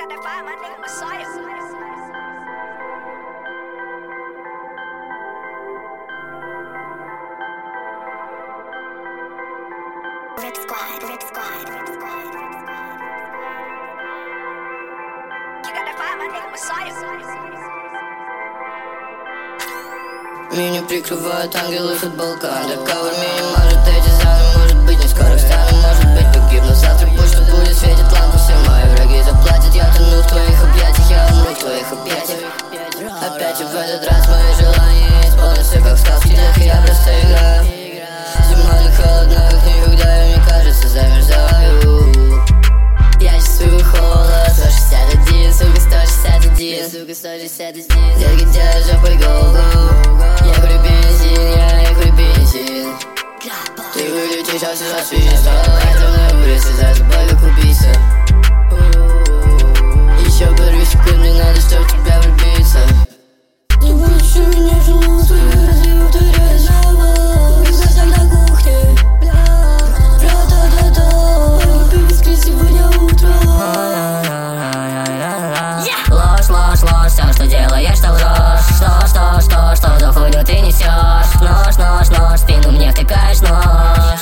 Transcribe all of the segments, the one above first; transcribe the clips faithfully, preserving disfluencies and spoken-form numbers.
gotta find my nigga Messiah. Rip squad, rip squad, rip squad, rip squad. You gotta find my nigga Messiah. Меня прикрывают ангелы футболка Undercover меня мажет, эти заны, может быть, не скоро встану, может быть, погибну завтра, пусть что будет, светит лампа, все мои враги заплатят. Я тону в твоих объятиях, я умру в твоих объятиях. Опять и в этот раз мои желания исполнятся, как в сказке, так я просто играю. Зима так холодна, как никогда, и мне кажется, замерзаю. Я чувствую холод, сто шестьдесят один, сука, сто шестьдесят один, сука, сто шестьдесят один. Детки тянут жопой голову. Я курю бензин, я, я курю бензин. Ты вылетишь, а все свистом. Это на улице, за тобой как убийца. Еще пару секунд, мне надо, чтоб в тебя влюбиться. Не будешь у меня желудка, разве повторяю снова. В гостях на кухне, ра-та-та-та. Выписки сегодня утром. Ложь, ложь, ложь, все, что делаешь, что лжешь. Что, что, что, что за хуйню ты несешь? Нож, нож, нож, в спину мне втыкаешь нож.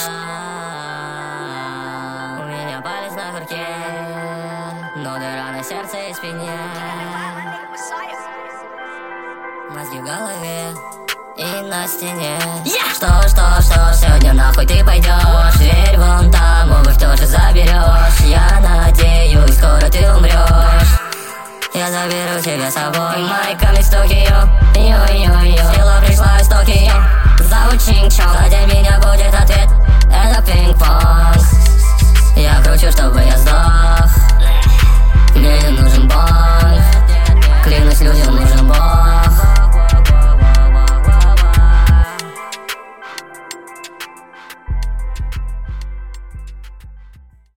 У меня палец на курке, но дыра на сердце и спине. Мозги в голове и на стене. Yeah! Что, что, что, сегодня нахуй ты пойдешь? Дверь вон там, обувь тоже заберешь. Я надеюсь, скоро ты умрешь. Я заберу тебя с собой. Майками с Токио, йо-йо-йо. Сила пришла из Токио. Зовут Чинг-Чонг. За день меня будет ответ. Это пинг-понг. Я кручу, чтобы я сдох. Мне не нужен бонг. Клянусь, людям нужен бонг.